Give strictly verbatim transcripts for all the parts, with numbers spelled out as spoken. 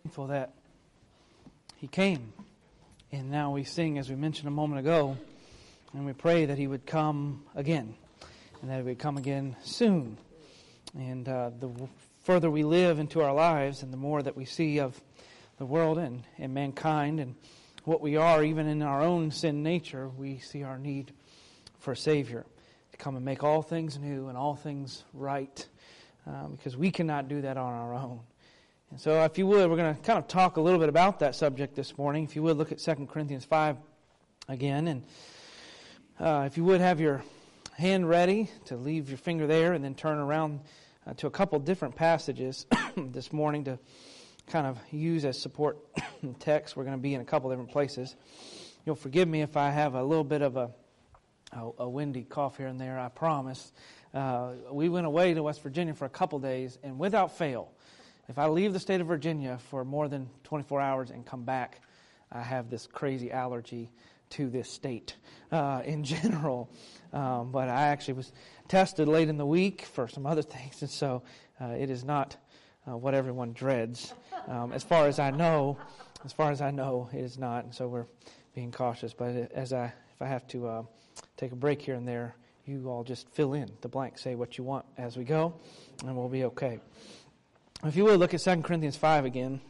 Thankful that He came. And now we sing, as we mentioned a moment ago, and we pray that He would come again, and that He would come again soon. And uh, the further we live into our lives, and the more that we see of the world and, and mankind, and what we are, even in our own sin nature, we see our need for a Savior to come and make all things new and all things right, uh, because we cannot do that on our own. And so if you would, we're going to kind of talk a little bit about that subject this morning. If you would, look at Second Corinthians five again. And uh, if you would, have your hand ready to leave your finger there and then turn around uh, to a couple different passages this morning to kind of use as support text. We're going to be in a couple different places. You'll forgive me if I have a little bit of a, a, a windy cough here and there, I promise. Uh, we went away to West Virginia for a couple days, and without fail, if I leave the state of Virginia for more than twenty-four hours and come back, I have this crazy allergy to this state uh, in general. Um, but I actually was tested late in the week for some other things, and so uh, it is not uh, what everyone dreads. Um, as far as I know, as far as I know, it is not, and so we're being cautious. But as I, if I have to uh, take a break here and there, you all just fill in the blank, say what you want as we go, and we'll be okay. If you would, look at Second Corinthians five again.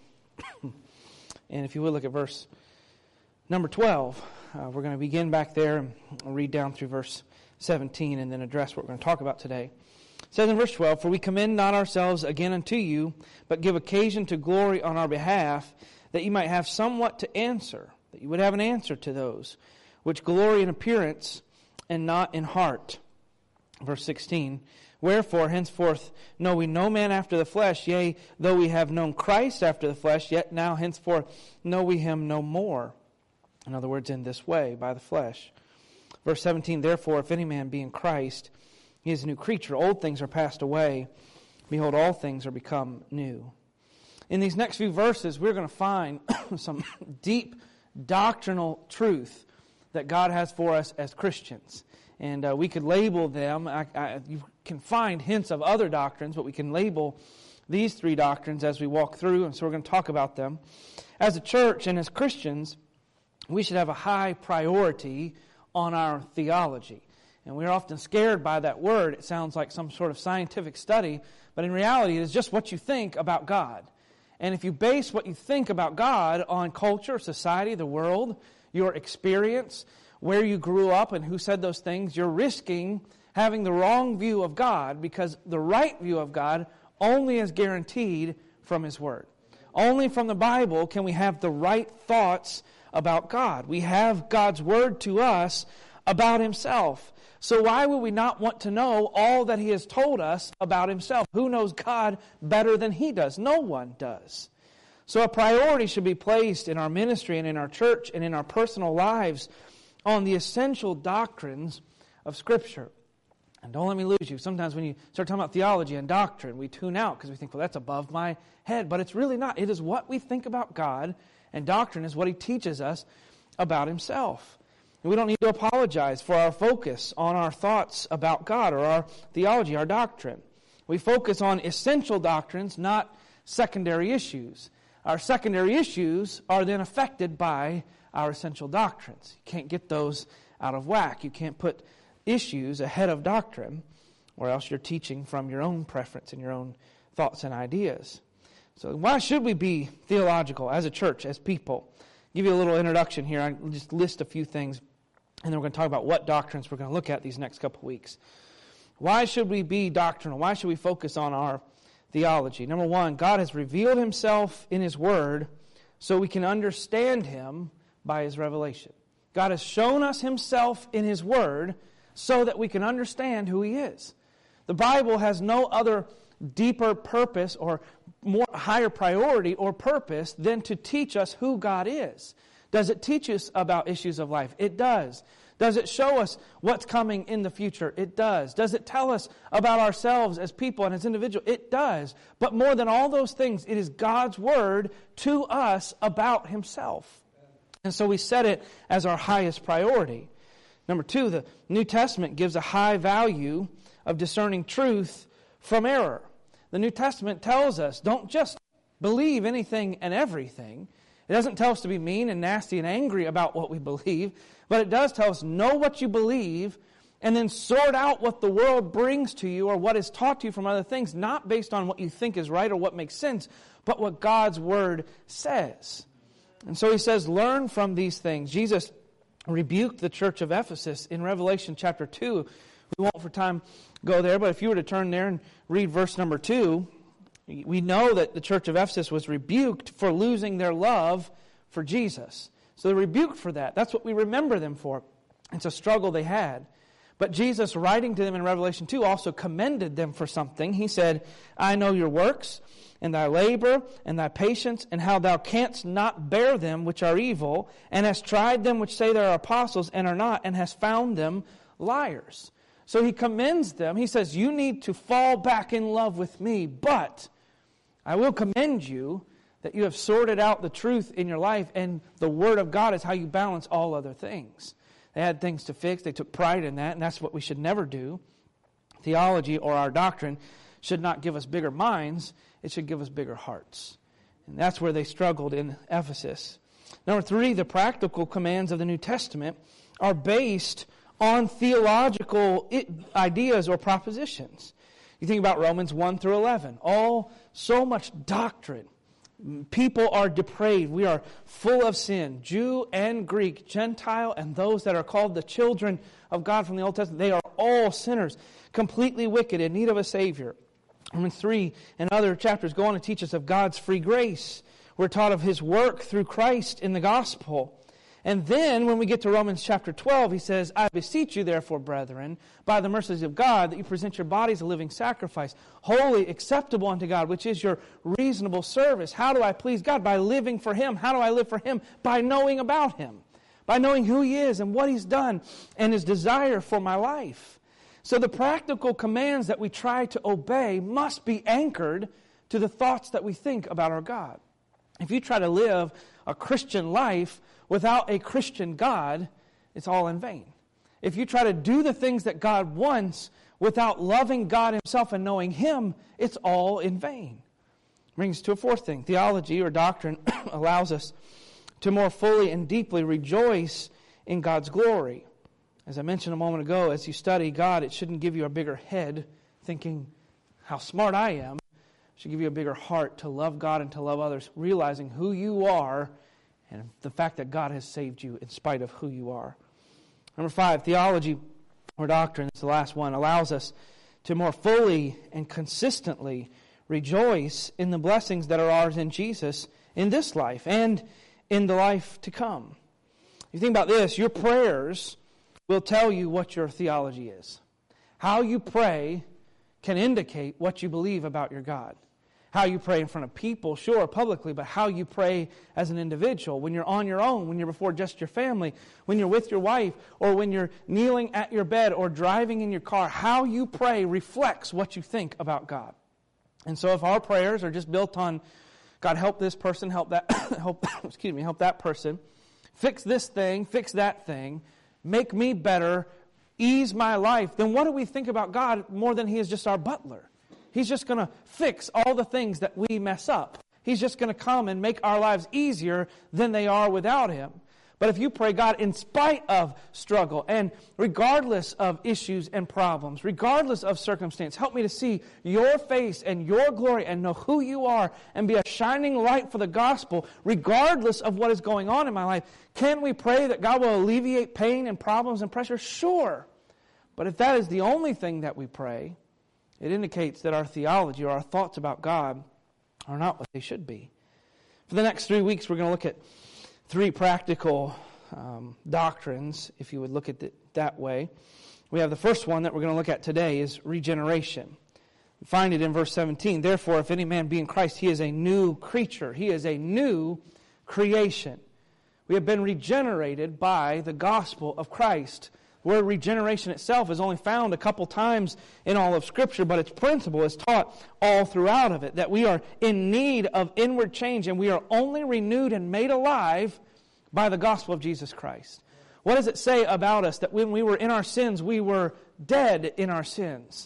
And if you would, look at verse number twelve. Uh, we're going to begin back there and read down through verse seventeen and then address what we're going to talk about today. It says in verse twelve, "For we commend not ourselves again unto you, but give occasion to glory on our behalf, that you might have somewhat to answer, that you would have an answer to those which glory in appearance and not in heart." Verse sixteen, "Wherefore henceforth know we no man after the flesh, yea, though we have known Christ after the flesh, yet now henceforth know we him no more." In other words, in this way, by the flesh. Verse seventeen, "Therefore, if any man be in Christ, he is a new creature. Old things are passed away. Behold, all things are become new." In these next few verses, we're going to find some deep doctrinal truth that God has for us as Christians. And uh, we could label them. I, I, you can find hints of other doctrines, but we can label these three doctrines as we walk through, and so we're going to talk about them. As a church and as Christians, we should have a high priority on our theology. And we're often scared by that word. It sounds like some sort of scientific study, but in reality it is just what you think about God. And if you base what you think about God on culture, society, the world, your experience, where you grew up and who said those things, you're risking having the wrong view of God, because the right view of God only is guaranteed from His Word. Only from the Bible can we have the right thoughts about God. We have God's Word to us about Himself. So why would we not want to know all that He has told us about Himself? Who knows God better than He does? No one does. So a priority should be placed in our ministry and in our church and in our personal lives on the essential doctrines of Scripture. And don't let me lose you. Sometimes when you start talking about theology and doctrine, we tune out because we think, well, that's above my head. But it's really not. It is what we think about God, and doctrine is what He teaches us about Himself. And we don't need to apologize for our focus on our thoughts about God or our theology, our doctrine. We focus on essential doctrines, not secondary issues. Our secondary issues are then affected by our essential doctrines. You can't get those out of whack. You can't put issues ahead of doctrine, or else you're teaching from your own preference and your own thoughts and ideas. So why should we be theological as a church, as people? I'll give you a little introduction here. I'll just list a few things, and then we're going to talk about what doctrines we're going to look at these next couple of weeks. Why should we be doctrinal? Why should we focus on our theology? Number one, God has revealed Himself in His Word so we can understand Him by His revelation. God has shown us Himself in His Word so that we can understand who He is. The Bible has no other deeper purpose or more higher priority or purpose than to teach us who God is. Does it teach us about issues of life? It does. Does it show us what's coming in the future? It does. Does it tell us about ourselves as people and as individuals? It does. But more than all those things, it is God's Word to us about Himself. And so we set it as our highest priority. Number two, the New Testament gives a high value of discerning truth from error. The New Testament tells us, don't just believe anything and everything. It doesn't tell us to be mean and nasty and angry about what we believe, but it does tell us know what you believe and then sort out what the world brings to you or what is taught to you from other things, not based on what you think is right or what makes sense, but what God's Word says. And so he says, learn from these things. Jesus rebuked the church of Ephesus in Revelation chapter two. We won't for time go there, but if you were to turn there and read verse number two, we know that the church of Ephesus was rebuked for losing their love for Jesus. So they're rebuked for that. That's what we remember them for. It's a struggle they had. But Jesus, writing to them in Revelation two, also commended them for something. He said, I know your works, and thy labor, and thy patience, and how thou canst not bear them which are evil, and hast tried them which say they are apostles, and are not, and hast found them liars. So he commends them. He says, you need to fall back in love with me, but I will commend you that you have sorted out the truth in your life, and the Word of God is how you balance all other things. They had things to fix. They took pride in that, and that's what we should never do. Theology or our doctrine should not give us bigger minds. It should give us bigger hearts. And that's where they struggled in Ephesus. Number three, the practical commands of the New Testament are based on theological ideas or propositions. You think about Romans one through eleven. All, so much doctrine. People are depraved. We are full of sin. Jew and Greek, Gentile, and those that are called the children of God from the Old Testament. They are all sinners, completely wicked, in need of a Savior. Romans three and other chapters go on to teach us of God's free grace. We're taught of His work through Christ in the gospel. And then when we get to Romans chapter twelve, he says, I beseech you therefore, brethren, by the mercies of God, that you present your bodies a living sacrifice, holy, acceptable unto God, which is your reasonable service. How do I please God? By living for Him. How do I live for Him? By knowing about Him. By knowing who He is and what He's done and His desire for my life. So the practical commands that we try to obey must be anchored to the thoughts that we think about our God. If you try to live a Christian life without a Christian God, it's all in vain. If you try to do the things that God wants without loving God Himself and knowing Him, it's all in vain. Brings us to a fourth thing. Theology or doctrine allows us to more fully and deeply rejoice in God's glory. As I mentioned a moment ago, as you study God, it shouldn't give you a bigger head thinking how smart I am. It should give you a bigger heart to love God and to love others, realizing who you are and the fact that God has saved you in spite of who you are. Number five, theology or doctrine, it's the last one, allows us to more fully and consistently rejoice in the blessings that are ours in Jesus in this life and in the life to come. You think about this, your prayers will tell you what your theology is. How you pray can indicate what you believe about your God. How you pray in front of people, sure, publicly, but how you pray as an individual, when you're on your own, when you're before just your family, when you're with your wife, or when you're kneeling at your bed or driving in your car, how you pray reflects what you think about God. And so if our prayers are just built on, God, help this person, help that, help, excuse me, help that person, fix this thing, fix that thing, make me better, ease my life, then what do we think about God more than He is just our butler? He's just going to fix all the things that we mess up. He's just going to come and make our lives easier than they are without Him. But if you pray, God, in spite of struggle and regardless of issues and problems, regardless of circumstance, help me to see your face and your glory and know who you are and be a shining light for the gospel regardless of what is going on in my life. Can we pray that God will alleviate pain and problems and pressure? Sure. But if that is the only thing that we pray, it indicates that our theology or our thoughts about God are not what they should be. For the next three weeks, we're going to look at three practical um, doctrines, if you would look at it that way. We have the first one that we're going to look at today is regeneration. We find it in verse seventeen. Therefore, if any man be in Christ, he is a new creature. He is a new creation. We have been regenerated by the gospel of Christ. The word regeneration itself is only found a couple times in all of Scripture, but its principle is taught all throughout of it, that we are in need of inward change, and we are only renewed and made alive by the gospel of Jesus Christ. What does it say about us? That when we were in our sins, we were dead in our sins.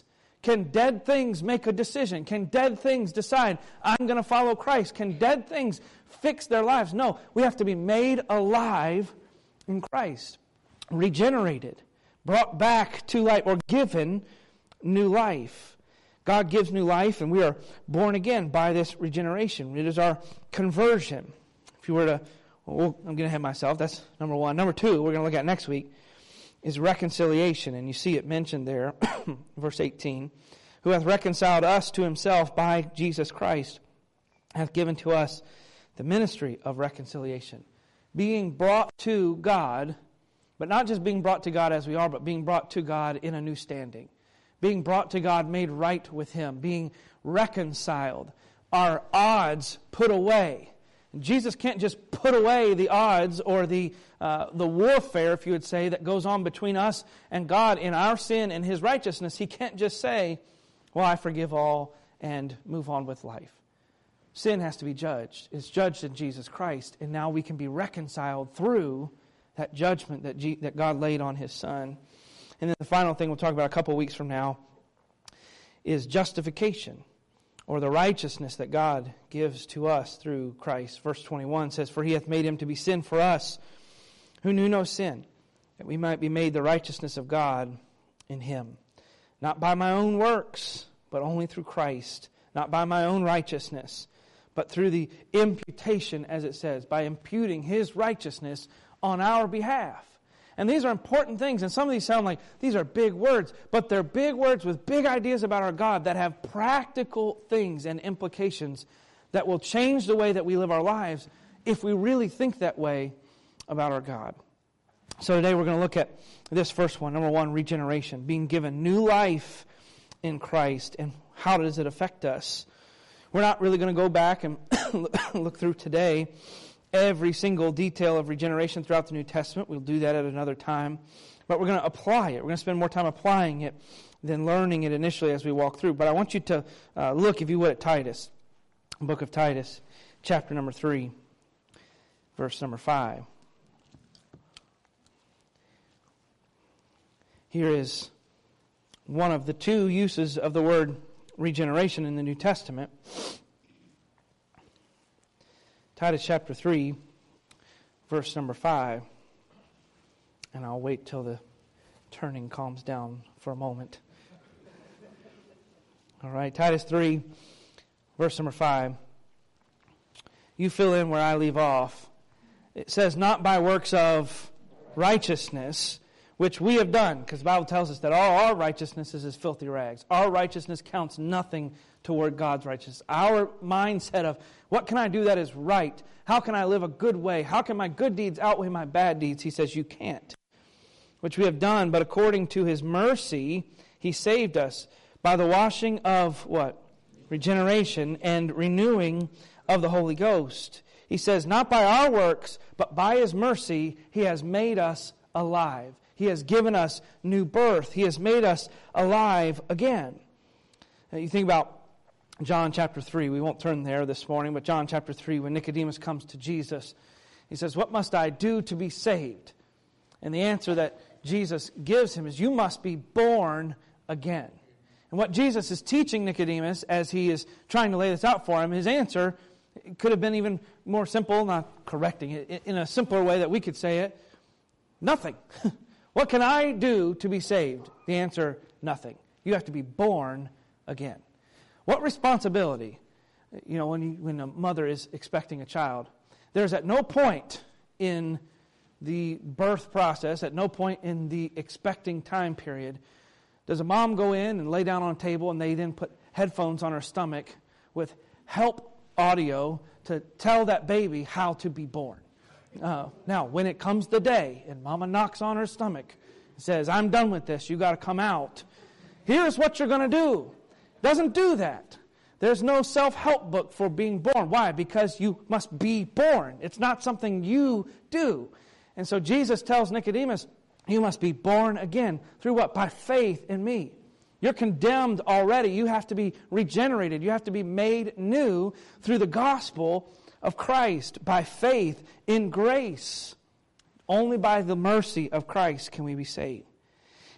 Can dead things make a decision? Can dead things decide, I'm going to follow Christ? Can dead things fix their lives? No, we have to be made alive in Christ, regenerated, brought back to life, or given new life. God gives new life, and we are born again by this regeneration. It is our conversion. If you were to, well, I'm going to have myself, that's number one. Number two, we're going to look at next week, is reconciliation. And you see it mentioned there, verse eighteen. Who hath reconciled us to himself by Jesus Christ, hath given to us the ministry of reconciliation. Being brought to God, but not just being brought to God as we are, but being brought to God in a new standing. Being brought to God, made right with Him. Being reconciled. Our odds put away. Jesus can't just put away the odds or the uh, the warfare, if you would say, that goes on between us and God in our sin and His righteousness. He can't just say, well, I forgive all and move on with life. Sin has to be judged. It's judged in Jesus Christ, and now we can be reconciled through that judgment that, G- that God laid on His Son. And then the final thing we'll talk about a couple weeks from now is justification, or the righteousness that God gives to us through Christ. Verse twenty-one says, For He hath made Him to be sin for us, who knew no sin, that we might be made the righteousness of God in Him. Not by my own works, but only through Christ. Not by my own righteousness, but through the imputation, as it says, by imputing His righteousness on our behalf. And these are important things, and some of these sound like these are big words, but they're big words with big ideas about our God that have practical things and implications that will change the way that we live our lives if we really think that way about our God. So today we're going to look at this first one. Number one, regeneration, being given new life in Christ, and how does it affect us? We're not really going to go back and look through today every single detail of regeneration throughout the New Testament. We'll do that at another time. But we're going to apply it. We're going to spend more time applying it than learning it initially as we walk through. But I want you to uh, look, if you would, at Titus, book of Titus, chapter number three, verse number five. Here is one of the two uses of the word regeneration in the New Testament. Titus chapter three, verse number five. And I'll wait till the turning calms down for a moment. All right, Titus three, verse number five. You fill in where I leave off. It says, not by works of righteousness, which we have done, because the Bible tells us that all our righteousness is as filthy rags. Our righteousness counts nothing toward God's righteousness. Our mindset of, what can I do that is right? How can I live a good way? How can my good deeds outweigh my bad deeds? He says, you can't. Which we have done, but according to His mercy, He saved us by the washing of what? Regeneration and renewing of the Holy Ghost. He says, not by our works, but by His mercy, He has made us alive. He has given us new birth. He has made us alive again. Now you think about John chapter three. We won't turn there this morning, but John chapter three, when Nicodemus comes to Jesus, he says, what must I do to be saved? And the answer that Jesus gives him is, you must be born again. And what Jesus is teaching Nicodemus as he is trying to lay this out for him, his answer could have been even more simple, not correcting it, in a simpler way that we could say it. Nothing. What can I do to be saved? The answer, nothing. You have to be born again. What responsibility? You know, when you, when a mother is expecting a child, there's at no point in the birth process, at no point in the expecting time period, does a mom go in and lay down on a table and they then put headphones on her stomach with help audio to tell that baby how to be born. Uh, now, when it comes the day and mama knocks on her stomach and says, I'm done with this, you got to come out. Here's what you're going to do. Doesn't do that. There's no self-help book for being born. Why? Because you must be born. It's not something you do. And so Jesus tells Nicodemus, you must be born again. Through what? By faith in me. You're condemned already. You have to be regenerated. You have to be made new through the gospel of Christ, by faith in grace. Only by the mercy of Christ can we be saved.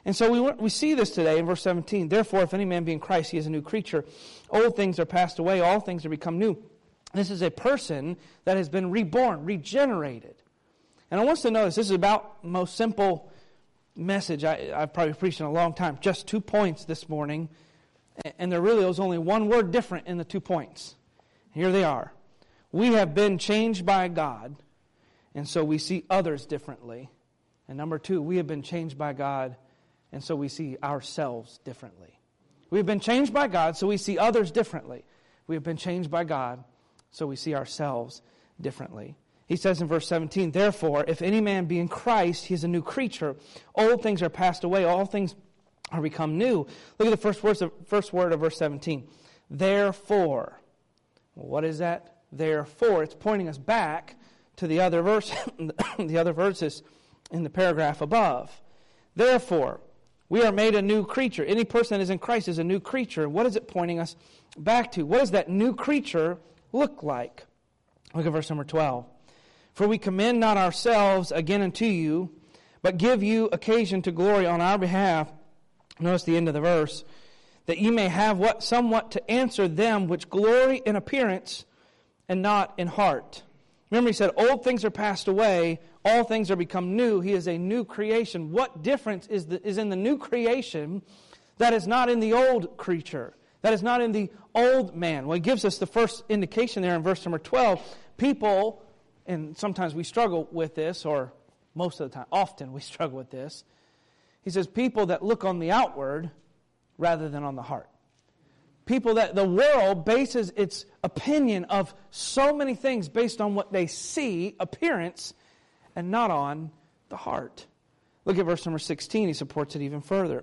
And so we we see this today in verse seventeen. Therefore, if any man be in Christ, he is a new creature. Old things are passed away, all things are become new. This is a person that has been reborn, regenerated. And I want us to notice, this is about the most simple message I, I've probably preached in a long time. Just two points this morning. And there really was only one word different in the two points. Here they are. We have been changed by God, and so we see others differently. And number two, we have been changed by God, and so we see ourselves differently. We have been changed by God, so we see others differently. We have been changed by God, so we see ourselves differently. He says in verse seventeen, therefore, if any man be in Christ, he is a new creature. Old things are passed away, all things are become new. Look at the first word of, first word of verse seventeen. Therefore. Well, what is that? Therefore. It's pointing us back to the other verse, the other verses in the paragraph above. Therefore, we are made a new creature. Any person that is in Christ is a new creature. What is it pointing us back to? What does that new creature look like? Look at verse number twelve. For we commend not ourselves again unto you, but give you occasion to glory on our behalf. Notice the end of the verse. That you may have what somewhat to answer them which glory in appearance and not in heart. Remember, he said, old things are passed away, all things are become new. He is a new creation. What difference is, the, is in the new creation that is not in the old creature? That is not in the old man? Well, he gives us the first indication there in verse number twelve. People, and sometimes we struggle with this, or most of the time, often we struggle with this. He says, people that look on the outward rather than on the heart. People that the world bases its opinion of so many things based on what they see, appearance, and not on the heart. Look at verse number sixteen. He supports it even further.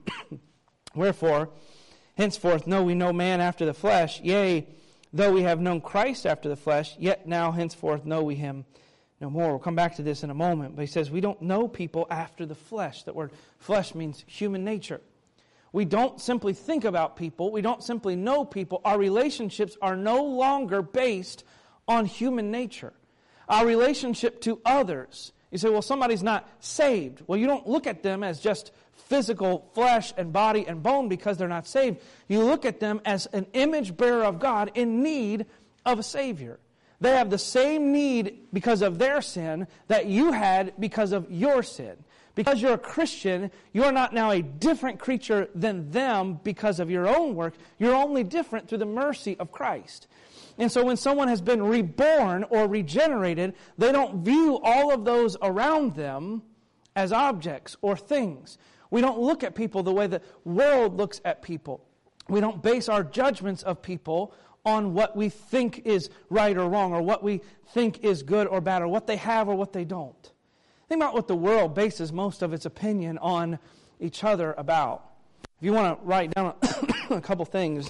Wherefore, henceforth know we no man after the flesh. Yea, though we have known Christ after the flesh, yet now henceforth know we him no more. We'll come back to this in a moment. But he says we don't know people after the flesh. That word flesh means human nature. We don't simply think about people. We don't simply know people. Our relationships are no longer based on human nature. Our relationship to others. You say, well, somebody's not saved. Well, you don't look at them as just physical flesh and body and bone because they're not saved. You look at them as an image bearer of God in need of a Savior. They have the same need because of their sin that you had because of your sin. Because you're a Christian, you're not now a different creature than them because of your own work. You're only different through the mercy of Christ. And so when someone has been reborn or regenerated, they don't view all of those around them as objects or things. We don't look at people the way the world looks at people. We don't base our judgments of people on what we think is right or wrong, or what we think is good or bad, or what they have or what they don't. Think about what the world bases most of its opinion on each other about. If you want to write down a couple things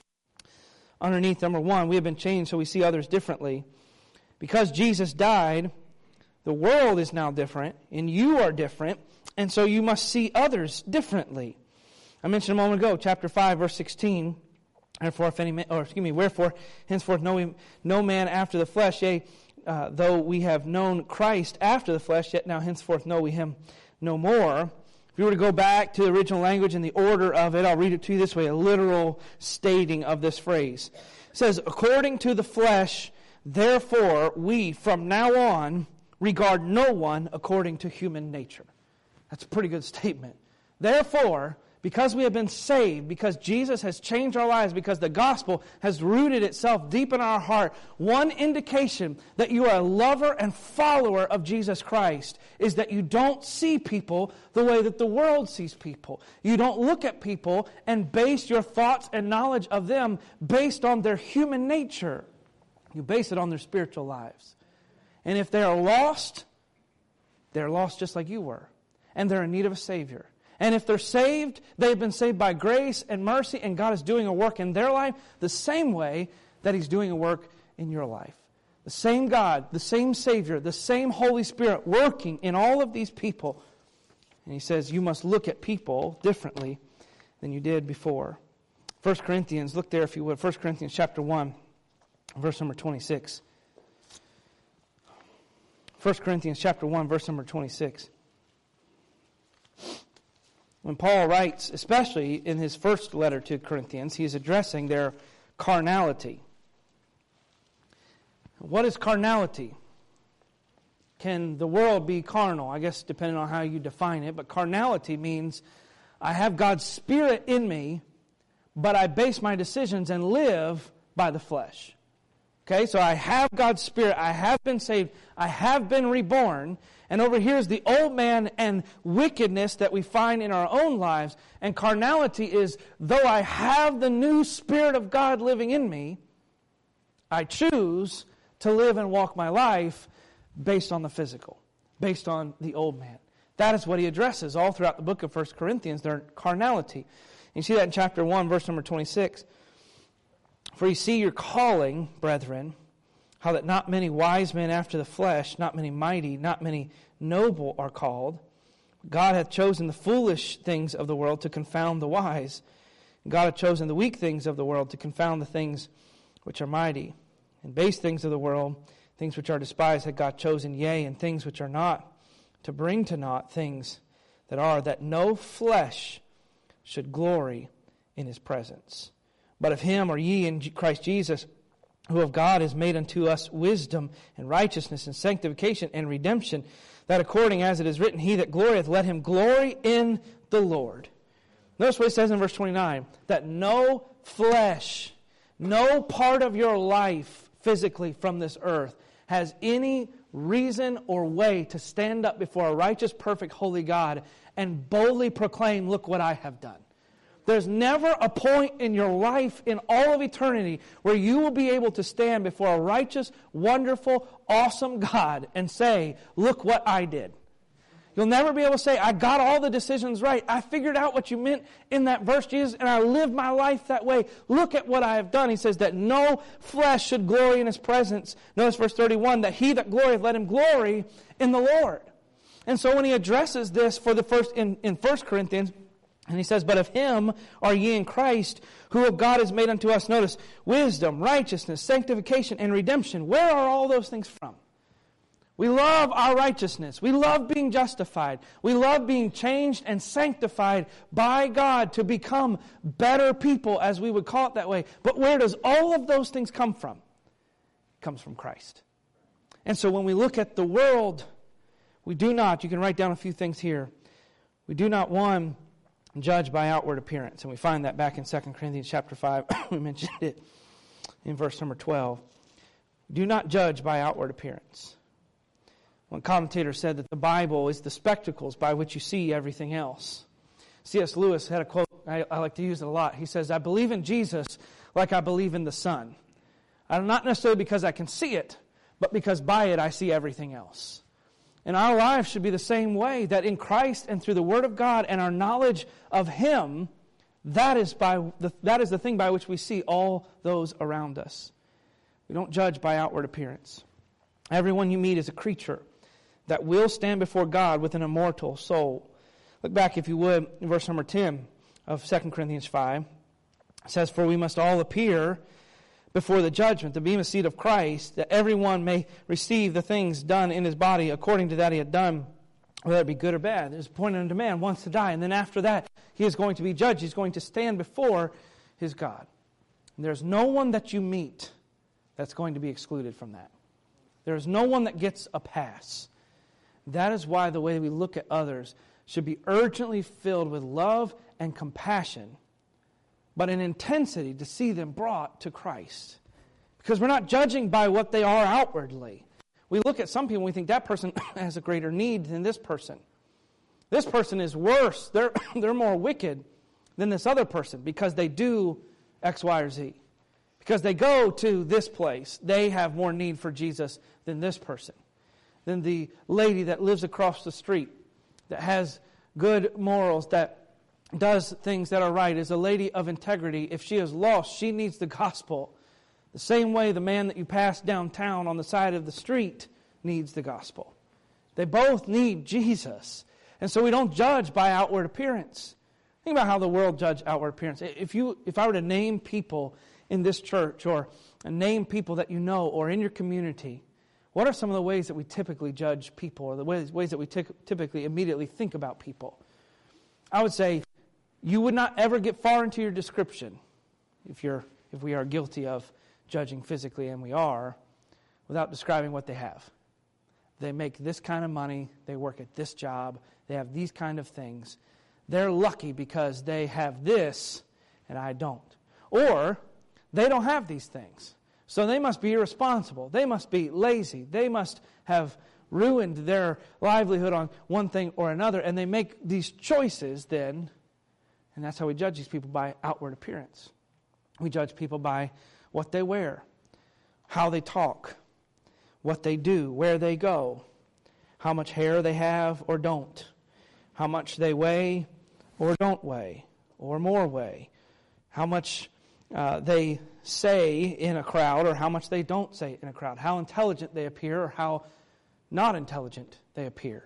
underneath, number one, we have been changed so we see others differently. Because Jesus died, the world is now different, and you are different, and so you must see others differently. I mentioned a moment ago, chapter five, verse sixteen. Therefore, if any man, or excuse me, wherefore henceforth know we, no man after the flesh, yea, uh, though we have known Christ after the flesh, yet now henceforth know we him no more. If you were to go back to the original language and the order of it, I'll read it to you this way, a literal stating of this phrase. It says, according to the flesh, therefore we from now on regard no one according to human nature. That's a pretty good statement. Therefore, because we have been saved, because Jesus has changed our lives, because the gospel has rooted itself deep in our heart, one indication that you are a lover and follower of Jesus Christ is that you don't see people the way that the world sees people. You don't look at people and base your thoughts and knowledge of them based on their human nature. You base it on their spiritual lives. And if they are lost, they're lost just like you were. And they're in need of a Savior. And if they're saved, they've been saved by grace and mercy, and God is doing a work in their life the same way that He's doing a work in your life. The same God, the same Savior, the same Holy Spirit working in all of these people. And He says you must look at people differently than you did before. First Corinthians, look there if you would. First Corinthians chapter one, verse number twenty-six. First Corinthians chapter one, verse number twenty-six. When Paul writes, especially in his first letter to Corinthians, he is addressing their carnality. What is carnality? Can the world be carnal? I guess depending on how you define it. But carnality means I have God's Spirit in me, but I base my decisions and live by the flesh. Okay, so I have God's Spirit. I have been saved. I have been reborn. And over here is the old man and wickedness that we find in our own lives. And carnality is, though I have the new Spirit of God living in me, I choose to live and walk my life based on the physical, based on the old man. That is what he addresses all throughout the book of First Corinthians, their carnality. You see that in chapter one, verse number twenty-six. For you see your calling, brethren, how that not many wise men after the flesh, not many mighty, not many noble are called. God hath chosen the foolish things of the world to confound the wise. God hath chosen the weak things of the world to confound the things which are mighty. And base things of the world, things which are despised, hath God chosen, yea, and things which are not, to bring to naught things that are, that no flesh should glory in his presence. But of him are ye in Christ Jesus, who of God is made unto us wisdom and righteousness and sanctification and redemption, that according as it is written, he that glorieth, let him glory in the Lord. Notice what it says in verse twenty-nine, that no flesh, no part of your life physically from this earth has any reason or way to stand up before a righteous, perfect, holy God and boldly proclaim, look what I have done. There's never a point in your life in all of eternity where you will be able to stand before a righteous, wonderful, awesome God and say, look what I did. You'll never be able to say, I got all the decisions right. I figured out what you meant in that verse, Jesus, and I lived my life that way. Look at what I have done. He says that no flesh should glory in his presence. Notice verse thirty-one, that he that glorieth, let him glory in the Lord. And so when he addresses this for the first in, in First Corinthians, and he says, but of him are ye in Christ, who of God is made unto us, notice, wisdom, righteousness, sanctification, and redemption. Where are all those things from? We love our righteousness. We love being justified. We love being changed and sanctified by God to become better people, as we would call it that way. But where does all of those things come from? It comes from Christ. And so when we look at the world, we do not, you can write down a few things here. We do not, one, judge by outward appearance. And we find that back in Second Corinthians chapter five. We mentioned it in verse number twelve. Do not judge by outward appearance. One commentator said that the Bible is the spectacles by which you see everything else. C S Lewis had a quote, I, I like to use it a lot. He says, I believe in Jesus like I believe in the sun. I'm not necessarily because I can see it, but because by it I see everything else. And our lives should be the same way, that in Christ and through the Word of God and our knowledge of Him, that is by the, that is the thing by which we see all those around us. We don't judge by outward appearance. Everyone you meet is a creature that will stand before God with an immortal soul. Look back, if you would, in verse number ten of Second Corinthians five. It says, for we must all appear before the judgment, the bema seat of Christ, that everyone may receive the things done in his body according to that he had done, whether it be good or bad. There's a point unto man wants to die, and then after that, he is going to be judged. He's going to stand before his God. And there's no one that you meet that's going to be excluded from that. There's no one that gets a pass. That is why the way we look at others should be urgently filled with love and compassion, but an intensity to see them brought to Christ. Because we're not judging by what they are outwardly. We look at some people and we think that person has a greater need than this person. This person is worse. They're, they're more wicked than this other person because they do X, Y, or Z. Because they go to this place. They have more need for Jesus than this person. Than the lady that lives across the street, that has good morals, that does things that are right, is a lady of integrity. If she is lost, she needs the gospel. The same way the man that you pass downtown on the side of the street needs the gospel. They both need Jesus. And so we don't judge by outward appearance. Think about how the world judges outward appearance. If you, if I were to name people in this church, or name people that you know, or in your community, what are some of the ways that we typically judge people, or the ways, ways that we t- typically immediately think about people? I would say you would not ever get far into your description, if you're if we are guilty of judging physically, and we are, without describing what they have. They make this kind of money, they work at this job, they have these kind of things. They're lucky because they have this and I don't. Or they don't have these things. So they must be irresponsible. They must be lazy. They must have ruined their livelihood on one thing or another. And they make these choices then. And that's how we judge these people, by outward appearance. We judge people by what they wear, how they talk, what they do, where they go, how much hair they have or don't, how much they weigh or don't weigh, or more weigh, how much uh, they say in a crowd or how much they don't say in a crowd, how intelligent they appear or how not intelligent they appear.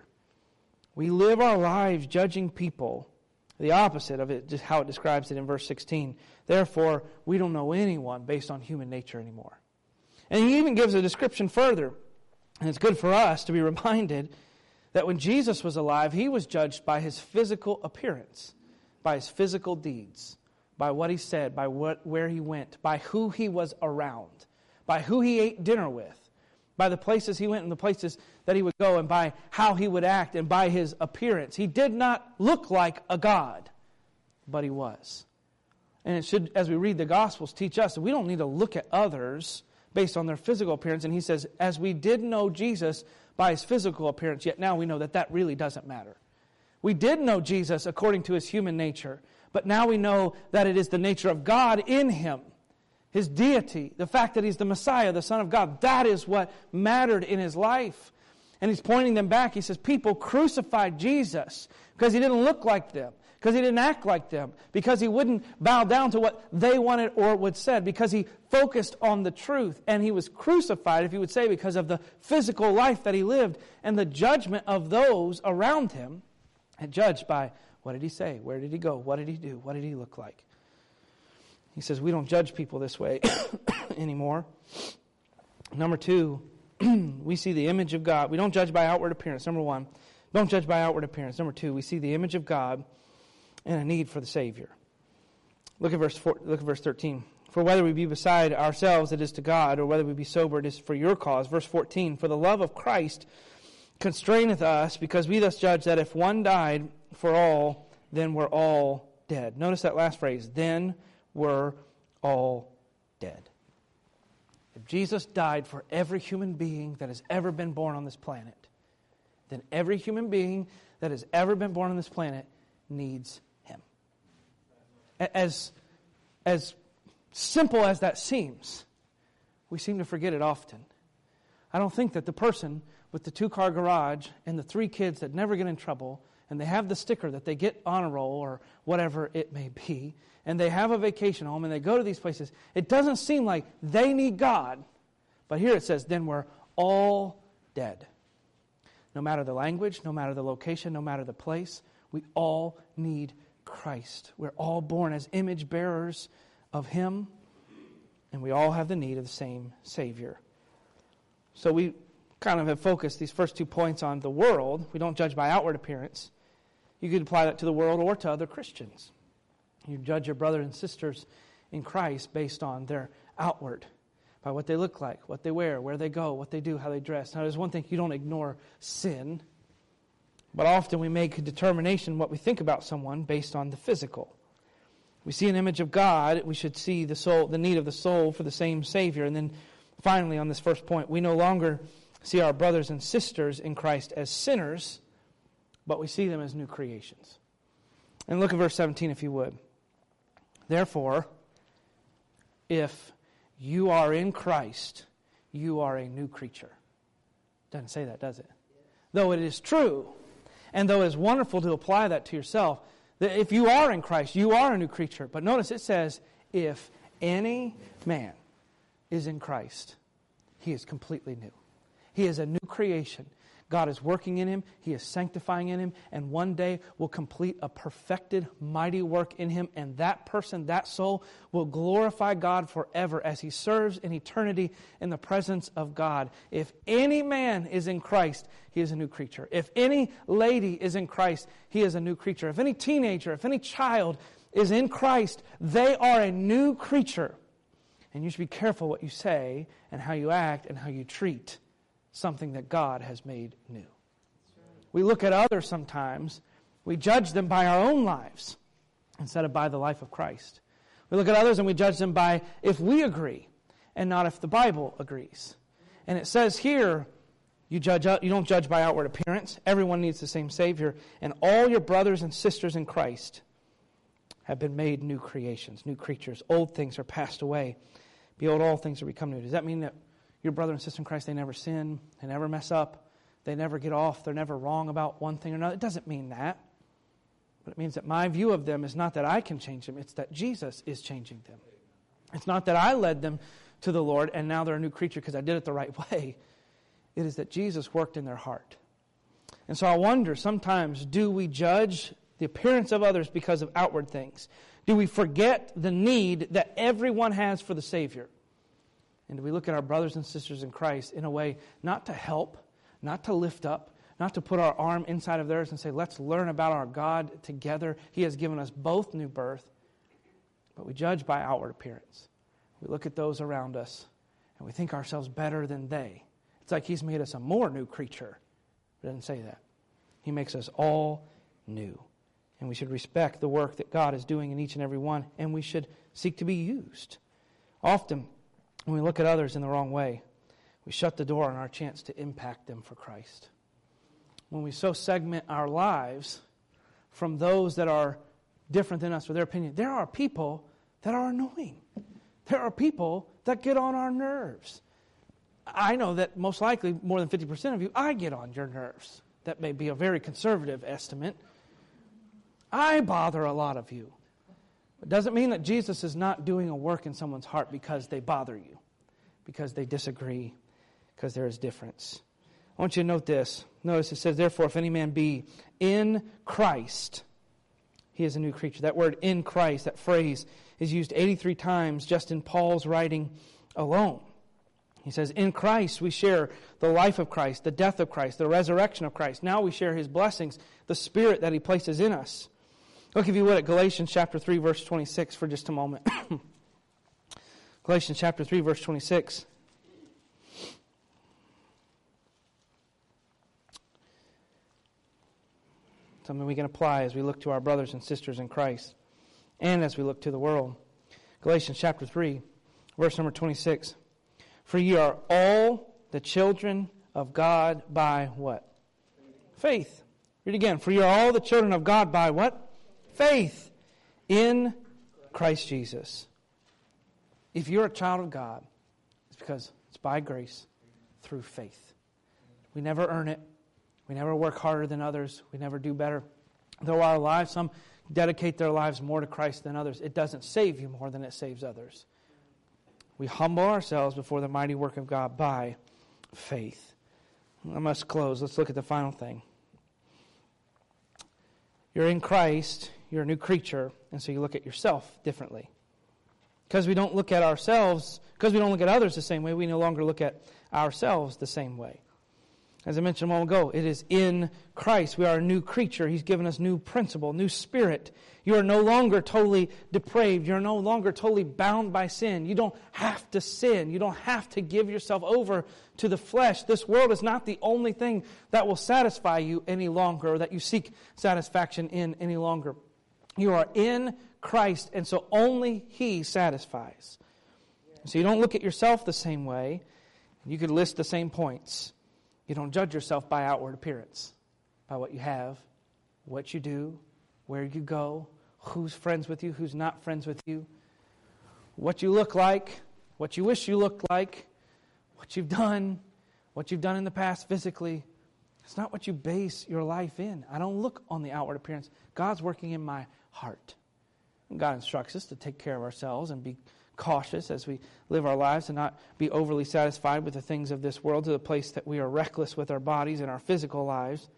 We live our lives judging people, the opposite of it, just how it describes it in verse sixteen. Therefore, we don't know anyone based on human nature anymore. And he even gives a description further. And it's good for us to be reminded that when Jesus was alive, he was judged by his physical appearance, by his physical deeds, by what he said, by what, where he went, by who he was around, by who he ate dinner with, by the places he went and the places that he would go, and by how he would act, and by his appearance. He did not look like a God, but he was. And it should, as we read the Gospels, teach us that we don't need to look at others based on their physical appearance. And he says, as we did know Jesus by his physical appearance, yet now we know that that really doesn't matter. We did know Jesus according to his human nature, but now we know that it is the nature of God in him, his deity, the fact that he's the Messiah, the Son of God. That is what mattered in his life. And he's pointing them back. He says, people crucified Jesus because he didn't look like them, because he didn't act like them, because he wouldn't bow down to what they wanted or would said, because he focused on the truth. And he was crucified, if you would say, because of the physical life that he lived and the judgment of those around him, and judged by what did he say, where did he go, what did he do, what did he look like. He says we don't judge people this way anymore. Number two, we see the image of God. We don't judge by outward appearance. Number one, don't judge by outward appearance. Number two, we see the image of God and a need for the Savior. Look at verse four, look at verse thirteen. For whether we be beside ourselves, it is to God, or whether we be sober, it is for your cause. Verse fourteen. For the love of Christ constraineth us, because we thus judge that if one died for all, then we're all dead. Notice that last phrase. Then we're all dead. If Jesus died for every human being that has ever been born on this planet, then every human being that has ever been born on this planet needs him. As, as simple as that seems, we seem to forget it often. I don't think that the person with the two-car garage and the three kids that never get in trouble, and they have the sticker that they get on a roll or whatever it may be, and they have a vacation home and they go to these places, it doesn't seem like they need God. But here it says, then we're all dead. No matter the language, no matter the location, no matter the place, we all need Christ. We're all born as image bearers of him, and we all have the need of the same Savior. So we kind of have focused these first two points on the world. We don't judge by outward appearance. You could apply that to the world or to other Christians. You judge your brothers and sisters in Christ based on their outward, by what they look like, what they wear, where they go, what they do, how they dress. Now, there's one thing, you don't ignore sin, but often we make a determination what we think about someone based on the physical. We see an image of God, we should see the soul, the need of the soul for the same Savior. And then finally, on this first point, we no longer see our brothers and sisters in Christ as sinners, but we see them as new creations. And look at verse seventeen, if you would. Therefore, if you are in Christ, you are a new creature. Doesn't say that, does it? Though it is true, and though it is wonderful to apply that to yourself, that if you are in Christ, you are a new creature. But notice it says, if any man is in Christ, he is completely new. He is a new creation. God is working in him. He is sanctifying in him. And one day will complete a perfected, mighty work in him. And that person, that soul, will glorify God forever as he serves in eternity in the presence of God. If any man is in Christ, he is a new creature. If any lady is in Christ, he is a new creature. If any teenager, if any child is in Christ, they are a new creature. And you should be careful what you say and how you act and how you treat something that God has made new. We look at others sometimes, we judge them by our own lives instead of by the life of Christ. We look at others and we judge them by if we agree and not if the Bible agrees. And it says here, you judge. You don't judge by outward appearance. Everyone needs the same Savior. And all your brothers and sisters in Christ have been made new creations, new creatures. Old things are passed away. Behold, all things are become new. Does that mean that your brother and sister in Christ, they never sin, they never mess up, they never get off, they're never wrong about one thing or another? It doesn't mean that. But it means that my view of them is not that I can change them, it's that Jesus is changing them. It's not that I led them to the Lord and now they're a new creature because I did it the right way. It is that Jesus worked in their heart. And so I wonder, sometimes, do we judge the appearance of others because of outward things? Do we forget the need that everyone has for the Savior? And do we look at our brothers and sisters in Christ in a way not to help, not to lift up, not to put our arm inside of theirs and say, let's learn about our God together. He has given us both new birth. But we judge by outward appearance. We look at those around us and we think ourselves better than they. It's like He's made us a more new creature. It doesn't say that. He makes us all new. And we should respect the work that God is doing in each and every one. And we should seek to be used. Often, when we look at others in the wrong way, we shut the door on our chance to impact them for Christ. When we so segment our lives from those that are different than us for their opinion, there are people that are annoying. There are people that get on our nerves. I know that most likely more than fifty percent of you, I get on your nerves. That may be a very conservative estimate. I bother a lot of you. It doesn't mean that Jesus is not doing a work in someone's heart because they bother you, because they disagree, because there is difference. I want you to note this. Notice it says, therefore, if any man be in Christ, he is a new creature. That word in Christ, that phrase, is used eighty-three times just in Paul's writing alone. He says, in Christ we share the life of Christ, the death of Christ, the resurrection of Christ. Now we share His blessings, the Spirit that He places in us. Look, if you would, at Galatians chapter three, verse twenty-six for just a moment. Galatians chapter three, verse twenty-six. Something we can apply as we look to our brothers and sisters in Christ and as we look to the world. Galatians chapter three, verse number twenty-six. For ye are all the children of God by what? Faith. Read again. For ye are all the children of God by what? Faith in Christ Jesus. If you're a child of God, it's because it's by grace through faith. We never earn it. We never work harder than others. We never do better. Though our lives, some dedicate their lives more to Christ than others, it doesn't save you more than it saves others. We humble ourselves before the mighty work of God by faith. I must close. Let's look at the final thing. You're in Christ. You're a new creature. And so you look at yourself differently. Because we don't look at ourselves, because we don't look at others the same way, we no longer look at ourselves the same way. As I mentioned a moment ago, it is in Christ. We are a new creature. He's given us new principle, new spirit. You are no longer totally depraved. You're no longer totally bound by sin. You don't have to sin. You don't have to give yourself over to the flesh. This world is not the only thing that will satisfy you any longer, or that you seek satisfaction in any longer. You are in Christ, and so only He satisfies. So you don't look at yourself the same way. You could list the same points. You don't judge yourself by outward appearance, by what you have, what you do, where you go, who's friends with you, who's not friends with you, what you look like, what you wish you looked like, what you've done, what you've done in the past physically. It's not what you base your life in. I don't look on the outward appearance. God's working in my heart. And God instructs us to take care of ourselves and be cautious as we live our lives and not be overly satisfied with the things of this world to the place that we are reckless with our bodies and our physical lives.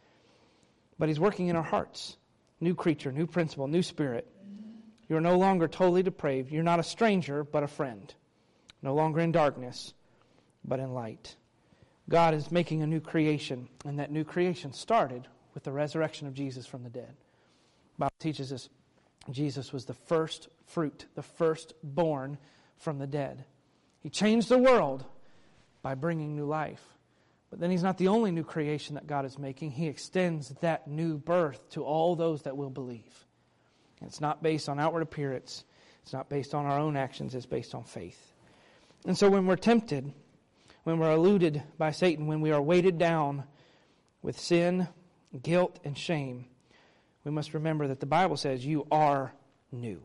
But He's working in our hearts. New creature, new principle, new spirit. You are no longer totally depraved. You're not a stranger, but a friend. No longer in darkness, but in light. God is making a new creation, and that new creation started with the resurrection of Jesus from the dead. The Bible teaches us Jesus was the first fruit, the firstborn from the dead. He changed the world by bringing new life. But then He's not the only new creation that God is making. He extends that new birth to all those that will believe. It's not based on outward appearance. It's not based on our own actions. It's based on faith. And so when we're tempted, when we're eluded by Satan, when we are weighted down with sin, guilt, and shame, we must remember that the Bible says you are new.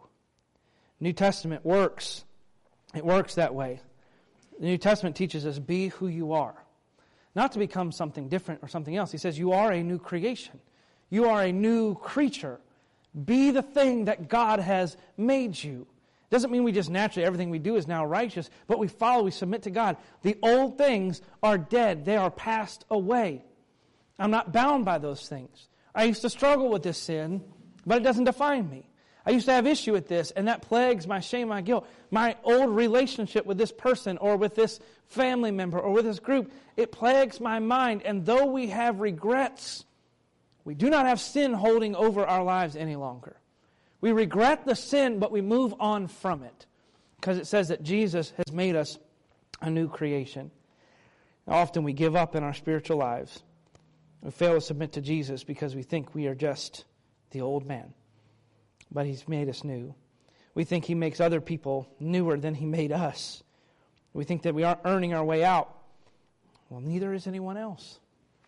New Testament works. It works that way. The New Testament teaches us, be who you are. Not to become something different or something else. He says you are a new creation. You are a new creature. Be the thing that God has made you. Doesn't mean we just naturally, everything we do is now righteous, but we follow, we submit to God. The old things are dead. They are passed away. I'm not bound by those things. I used to struggle with this sin, but it doesn't define me. I used to have issue with this, and that plagues my shame, my guilt. My old relationship with this person or with this family member or with this group, it plagues my mind. And though we have regrets, we do not have sin holding over our lives any longer. We regret the sin, but we move on from it because it says that Jesus has made us a new creation. Often we give up in our spiritual lives. We fail to submit to Jesus because we think we are just the old man. But He's made us new. We think He makes other people newer than He made us. We think that we aren't earning our way out. Well, neither is anyone else.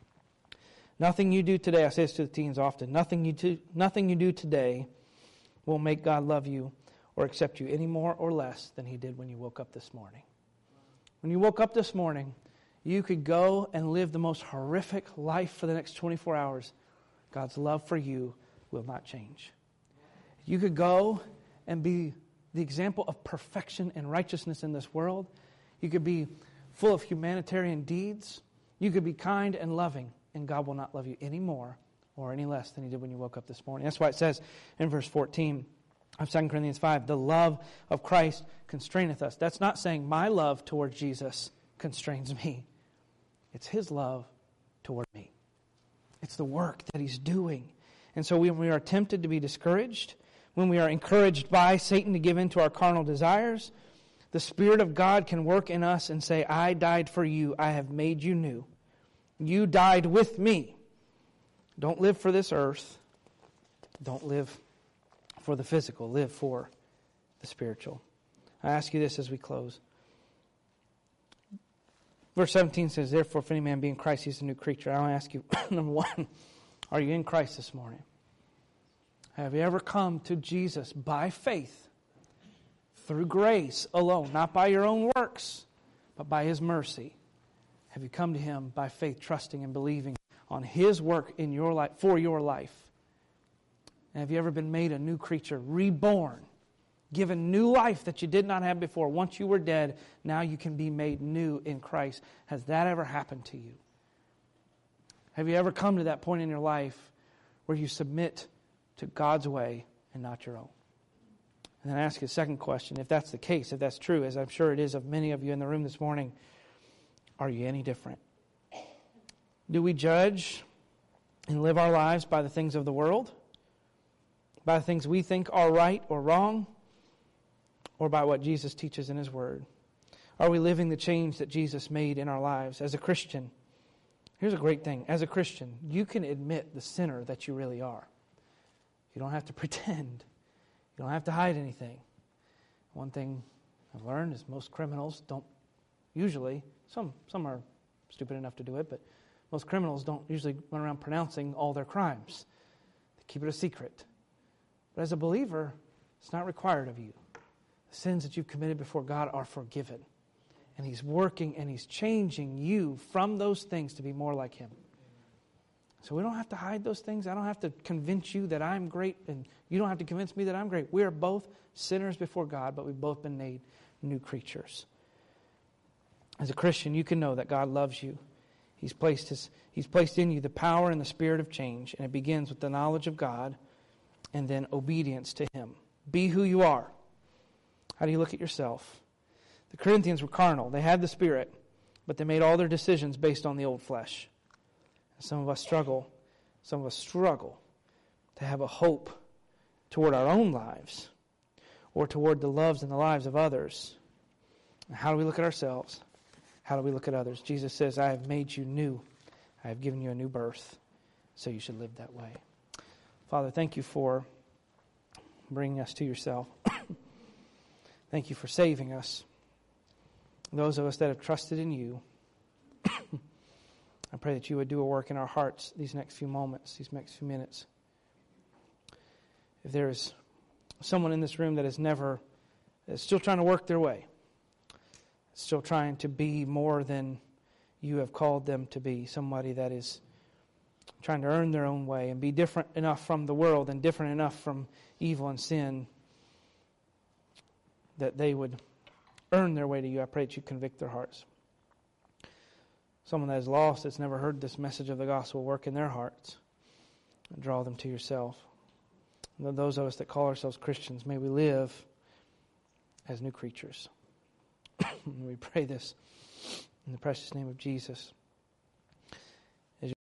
Nothing you do today, I say this to the teens often, nothing you do, nothing you do today will make God love you or accept you any more or less than He did when you woke up this morning. When you woke up this morning, you could go and live the most horrific life for the next twenty-four hours. God's love for you will not change. You could go and be the example of perfection and righteousness in this world. You could be full of humanitarian deeds. You could be kind and loving, and God will not love you any more or any less than He did when you woke up this morning. That's why it says in verse fourteen of Second Corinthians five, the love of Christ constraineth us. That's not saying my love towards Jesus constrains me. It's His love toward me. It's the work that He's doing. And so when we are tempted to be discouraged, when we are encouraged by Satan to give in to our carnal desires, the Spirit of God can work in us and say, I died for you. I have made you new. You died with me. Don't live for this earth. Don't live for the physical. Live for the spiritual. I ask you this as we close. Verse seventeen says, therefore, if any man be in Christ, he's a new creature. I want to ask you, number one, are you in Christ this morning? Have you ever come to Jesus by faith, through grace alone, not by your own works, but by His mercy? Have you come to Him by faith, trusting and believing on His work in your life, for your life? And have you ever been made a new creature, reborn, given new life that you did not have before? Once you were dead, now you can be made new in Christ. Has that ever happened to you? Have you ever come to that point in your life where you submit to God's way and not your own? And then I ask you a second question. If that's the case, if that's true, as I'm sure it is of many of you in the room this morning, are you any different? Do we judge and live our lives by the things of the world? By the things we think are right or wrong? Or by what Jesus teaches in His Word? Are we living the change that Jesus made in our lives? As a Christian, here's a great thing. As a Christian, you can admit the sinner that you really are. You don't have to pretend. You don't have to hide anything. One thing I've learned is most criminals don't usually, some some are stupid enough to do it, but most criminals don't usually run around pronouncing all their crimes. They keep it a secret. But as a believer, it's not required of you. The sins that you've committed before God are forgiven. And He's working and He's changing you from those things to be more like Him. So we don't have to hide those things. I don't have to convince you that I'm great, and you don't have to convince me that I'm great. We are both sinners before God, but we've both been made new creatures. As a Christian, you can know that God loves you. He's placed his, He's placed in you the power and the spirit of change, and it begins with the knowledge of God and then obedience to Him. Be who you are. How do you look at yourself? The Corinthians were carnal. They had the Spirit, but they made all their decisions based on the old flesh. And some of us struggle. Some of us struggle to have a hope toward our own lives or toward the loves and the lives of others. And how do we look at ourselves? How do we look at others? Jesus says, I have made you new. I have given you a new birth, so you should live that way. Father, thank you for bringing us to yourself. Thank you for saving us. Those of us that have trusted in you, I pray that you would do a work in our hearts these next few moments, these next few minutes. If there is someone in this room that is never, is still trying to work their way, still trying to be more than you have called them to be, somebody that is trying to earn their own way and be different enough from the world and different enough from evil and sin that they would earn their way to you, I pray that you convict their hearts. Someone that is lost, that's never heard this message of the gospel, work in their hearts and draw them to yourself. And those of us that call ourselves Christians, may we live as new creatures. We pray this in the precious name of Jesus.